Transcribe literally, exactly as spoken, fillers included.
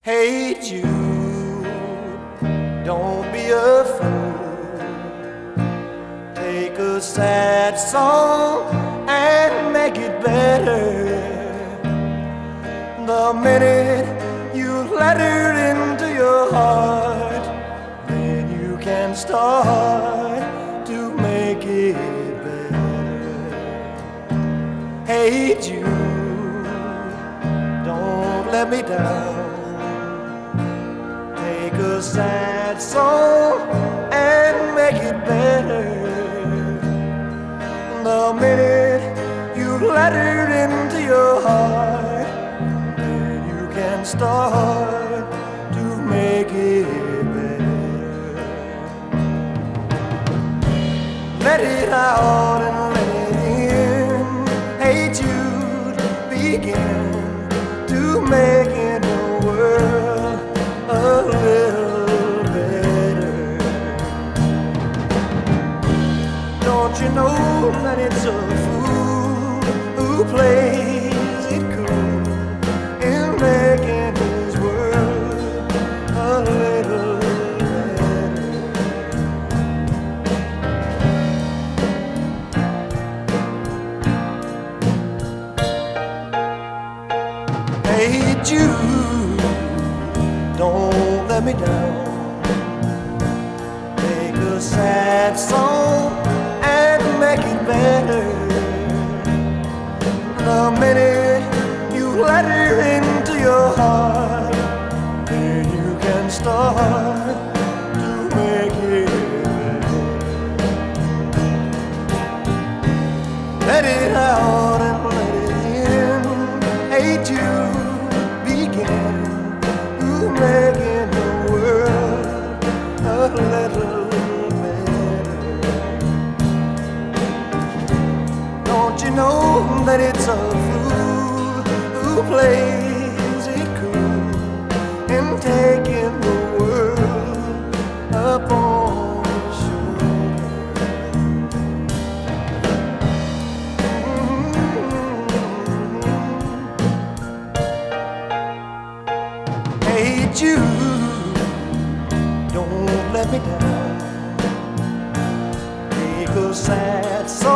Hey Jude, don't be a fool. Take a sad song and make it better. The minute you let it into your heart, then you can start to make it better. Hey Jude, don't let me down. Take a sad song and make it better. The minute you let it into your heart, then you can start to make it better. Let it out and let it in. Hey Jude, begin to make it the world a little better. Don't you know that it's a fool who plays it cool in making his world a little better? Hey Jude, don't let me down. Take a sad song and make it better. The minute you let it into your heart, then you can start to make it better. Let it out and let it in. Hey Jude, begin making the world a little better. Don't you know that it's a fool who plays it cool in taking the world upon his shoulder? Mm-hmm. Hey Jude, don't let me down. Take a sad song